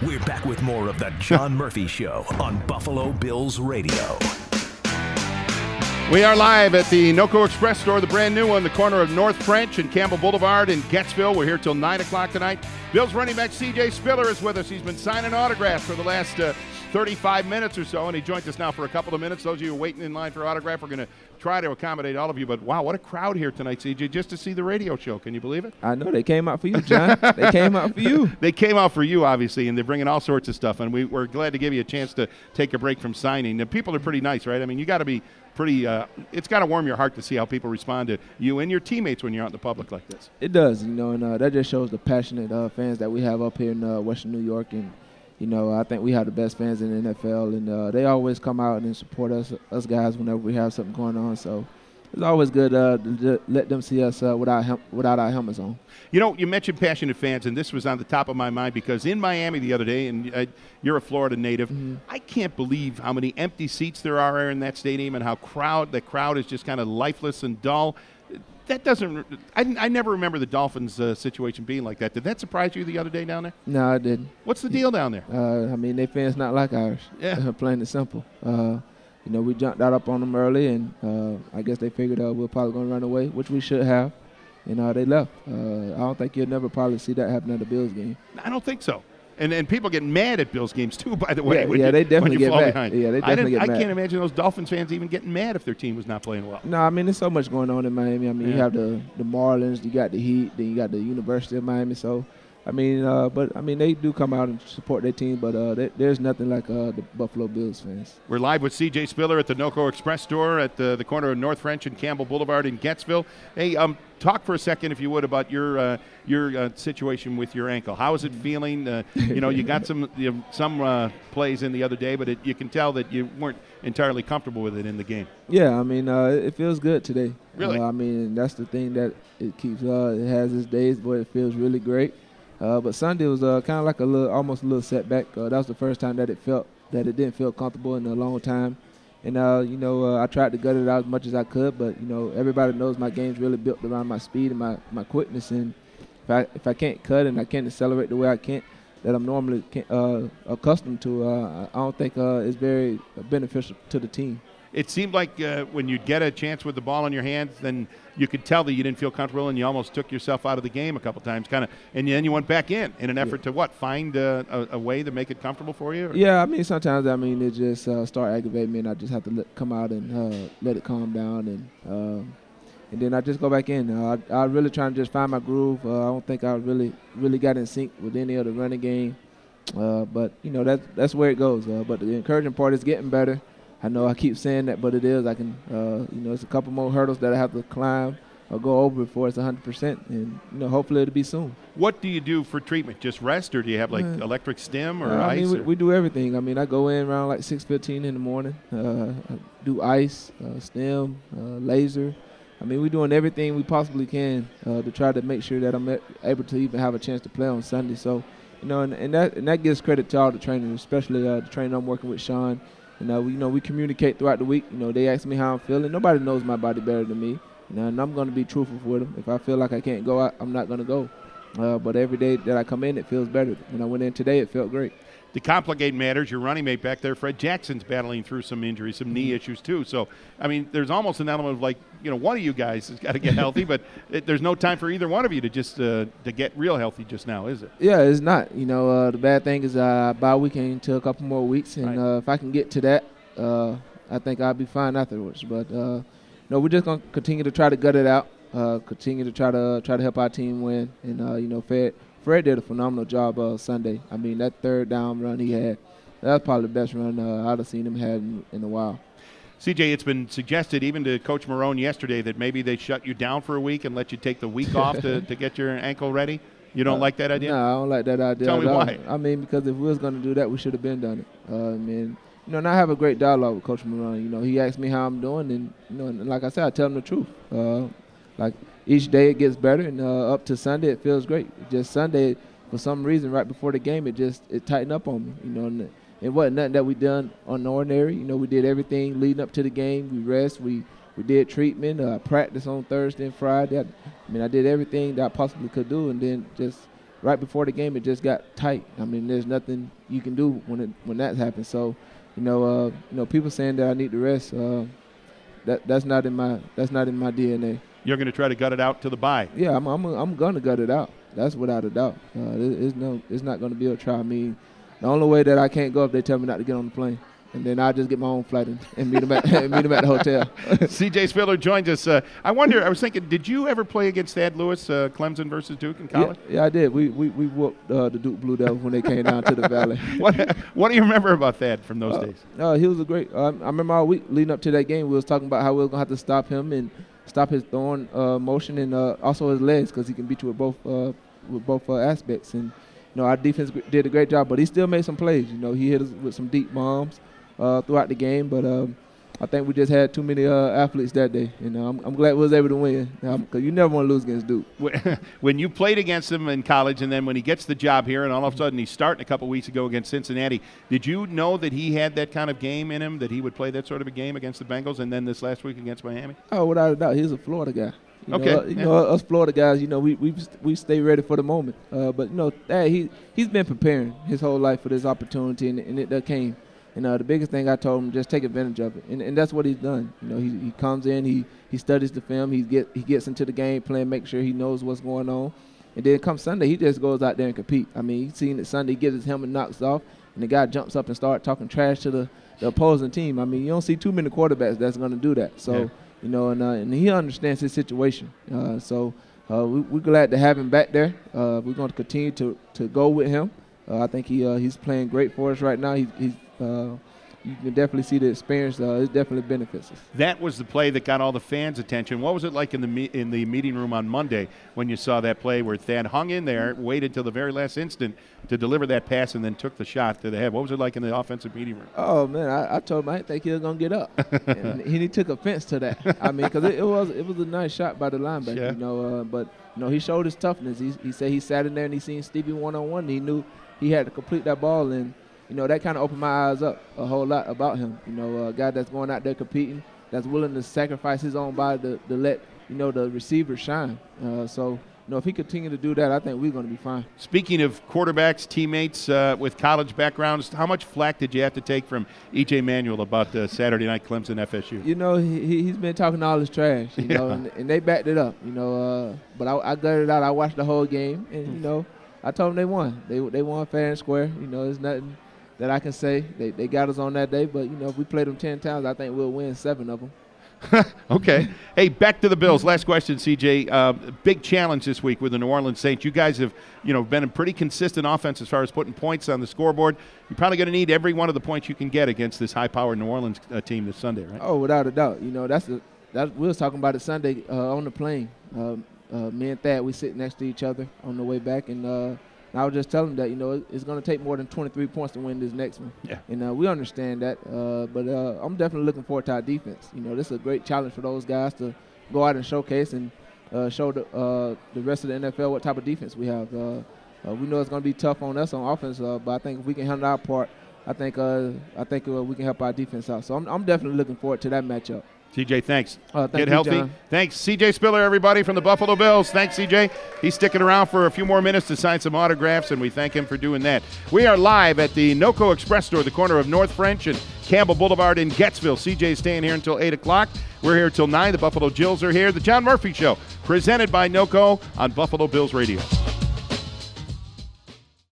We're back with more of the John Murphy Show on Buffalo Bills Radio. We are live at the NOCO Express store, the brand new one, the corner of North French and Campbell Boulevard in Gettsville. We're here till 9 o'clock tonight. Bills running back C.J. Spiller is with us. He's been signing autographs for the last 35 minutes or so, and he joins us now for a couple of minutes. Those of you waiting in line for autograph, we're going to try to accommodate all of you. But, wow, what a crowd here tonight, C.J., just to see the radio show. Can you believe it? I know. They came out for you, John. They came out for you. They came out for you, obviously, and they're bringing all sorts of stuff. And we're glad to give you a chance to take a break from signing. The people are pretty nice, right? I mean, you got to be pretty it's got to warm your heart to see how people respond to you and your teammates when you're out in the public like this. It does, and that just shows the passionate fans that we have up here in Western New York. And, I think we have the best fans in the NFL, and they always come out and support us guys whenever we have something going on. So it's always good to let them see us without our helmets on. You mentioned passionate fans, and this was on the top of my mind because in Miami the other day, and you're a Florida native, Mm-hmm. I can't believe how many empty seats there are in that stadium and how the crowd is just kind of lifeless and dull. That doesn't – I never remember the Dolphins situation being like that. Did that surprise you the other day down there? No, I didn't. What's the deal down there? Their fans not like ours. Yeah. Plain and simple. We jumped out up on them early, and I guess they figured we're probably going to run away, which we should have. And they left. I don't think you'll never probably see that happen at a Bills game. I don't think so. And people get mad at Bills games, too, by the way. They definitely get mad. Behind. Yeah, they definitely get mad. I can't imagine those Dolphins fans even getting mad if their team was not playing well. No, there's so much going on in Miami. You have the Marlins, you got the Heat, then you got the University of Miami. So, they do come out and support their team, but there's nothing like the Buffalo Bills fans. We're live with C.J. Spiller at the NOCO Express store at the corner of North French and Campbell Boulevard in Gettsville. Hey, talk for a second, if you would, about your situation with your ankle. How is it feeling? You got some plays in the other day, but you can tell that you weren't entirely comfortable with it in the game. Yeah, it feels good today. Really? That's the thing that it keeps. It has its days, but it feels really great. But Sunday was kind of like almost a little setback. That was the first time that it didn't feel comfortable in a long time. And, I tried to gut it out as much as I could, but, everybody knows my game's really built around my speed and my quickness. And if I can't cut and I can't accelerate the way I can, that I'm normally accustomed to, I don't think it's very beneficial to the team. It seemed like when you get a chance with the ball in your hands, then you could tell that you didn't feel comfortable and you almost took yourself out of the game a couple times, and then you went back in an effort to find a way to make it comfortable for you? Or? Yeah, sometimes it just start aggravating me, and I just have to come out and let it calm down, and then I just go back in. I really try to just find my groove. I don't think I really got in sync with any of the running game, but that's where it goes. But the encouraging part is getting better. I know I keep saying that, but it is. I can, it's a couple more hurdles that I have to climb or go over before it's 100%, and hopefully it'll be soon. What do you do for treatment? Just rest, or do you have electric stim or ice? We do everything. I go in around 6:15 in the morning. I do ice, stim, laser. We're doing everything we possibly can to try to make sure that I'm able to even have a chance to play on Sunday. So, and that gives credit to all the trainers, especially the trainer I'm working with, Sean. We communicate throughout the week. They ask me how I'm feeling. Nobody knows my body better than me. And I'm going to be truthful with them. If I feel like I can't go out, I'm not going to go. But every day that I come in, it feels better. When I went in today, it felt great. To complicate matters, your running mate back there, Fred Jackson's battling through some injuries, some knee issues too. So, there's almost an element of one of you guys has got to get healthy, but there's no time for either one of you to just to get real healthy just now, is it? Yeah, it's not. The bad thing is bye weekend to a couple more weeks, and if I can get to that, I think I'll be fine afterwards. But we're just gonna continue to try to gut it out, continue to try to help our team win, and Fred did a phenomenal job Sunday. That third down run he had, that was probably the best run I'd have seen him have in a while. CJ, it's been suggested even to Coach Marone yesterday that maybe they shut you down for a week and let you take the week off to get your ankle ready. You don't like that idea? No, I don't like that idea. Tell me why. Because if we was going to do that, we should have been done it. And I have a great dialogue with Coach Marone. He asks me how I'm doing, and like I said, I tell him the truth. Each day it gets better, and up to Sunday it feels great. Just Sunday, for some reason, right before the game, it tightened up on me. And it wasn't nothing that we done ordinary. We did everything leading up to the game. We rest. We did treatment. Practice on Thursday and Friday. I did everything that I possibly could do, and then just right before the game, it just got tight. I mean, there's nothing you can do when that happens. So, people saying that I need to rest, that's not in my DNA. You're going to try to gut it out to the bye. Yeah, I'm going to gut it out. That's without a doubt. It's not going to be a try. I mean, the only way that I can't go if they tell me not to get on the plane. And then I just get my own flight and meet them at the hotel. C.J. Spiller joins us. I was thinking, did you ever play against Thad Lewis, Clemson versus Duke in college? Yeah, I did. We whooped the Duke Blue Devils when they came down to the Valley. What do you remember about Thad from those days? He was a great. I remember all week leading up to that game, we was talking about how we were going to have to stop him and stop his throwing motion and also his legs, because he can beat you with both aspects. And our defense did a great job, but he still made some plays. He hit us with some deep bombs throughout the game, but I think we just had too many athletes that day. I'm glad we was able to win, because you never want to lose against Duke. When you played against him in college, and then when he gets the job here, and all of a sudden he's starting a couple weeks ago against Cincinnati, did you know that he had that kind of game in him, that he would play that sort of a game against the Bengals, and then this last week against Miami? Oh, without a doubt. He's a Florida guy. Okay. Us Florida guys, we stay ready for the moment. But he's been preparing his whole life for this opportunity, and it came. And the biggest thing I told him, just take advantage of it, and that's what he's done. He comes in, he studies the film, he gets into the game plan, make sure he knows what's going on, and then come Sunday, he just goes out there and compete. I mean, he's seen it Sunday, he gets his helmet knocked off, and the guy jumps up and starts talking trash to the opposing team. I mean, you don't see too many quarterbacks that's going to do that. So, and he understands his situation. We're glad to have him back there. We're going to continue to go with him. I think he's playing great for us right now. You can definitely see the experience. It definitely benefits us. That was the play that got all the fans' attention. What was it like in the meeting room on Monday when you saw that play where Thad hung in there, waited till the very last instant to deliver that pass, and then took the shot to the head? What was it like in the offensive meeting room? Oh man, I told him I didn't think he was gonna get up, and he took offense to that. I mean, because it was a nice shot by the linebacker, but he showed his toughness. He said he sat in there and he seen Stevie one-on-one. And he knew he had to complete that ball, and that kind of opened my eyes up a whole lot about him. A guy that's going out there competing, that's willing to sacrifice his own body to let, the receiver shine. If he continue to do that, I think we're going to be fine. Speaking of quarterbacks, teammates with college backgrounds, how much flack did you have to take from E.J. Manuel about Saturday night Clemson FSU? He's been talking all his trash, and they backed it up, but I gutted it out. I watched the whole game, and, I told them they won. They won fair and square. There's nothing that I can say. They got us on that day, but, if we played them 10 times, I think we'll win 7 of them. Okay. Hey, back to the Bills. Last question, CJ. Big challenge this week with the New Orleans Saints. You guys have, been a pretty consistent offense as far as putting points on the scoreboard. You're probably going to need every one of the points you can get against this high-powered New Orleans team this Sunday, right? Oh, without a doubt. We was talking about it Sunday on the plane. Me and Thad, we sit next to each other on the way back, and I was just telling them that, it's going to take more than 23 points to win this next one. Yeah. And we understand that, but I'm definitely looking forward to our defense. This is a great challenge for those guys to go out and showcase and show the rest of the NFL what type of defense we have. We know it's going to be tough on us on offense, but I think if we can handle our part, I think we can help our defense out. So I'm definitely looking forward to that matchup. CJ, thanks. Get healthy. John. Thanks. CJ Spiller, everybody, from the Buffalo Bills. Thanks, CJ. He's sticking around for a few more minutes to sign some autographs, and we thank him for doing that. We are live at the NOCO Express store, the corner of North French and Campbell Boulevard in Gettsville. CJ's staying here until 8 o'clock. We're here till 9. The Buffalo Jills are here. The John Murphy Show, presented by NOCO on Buffalo Bills Radio.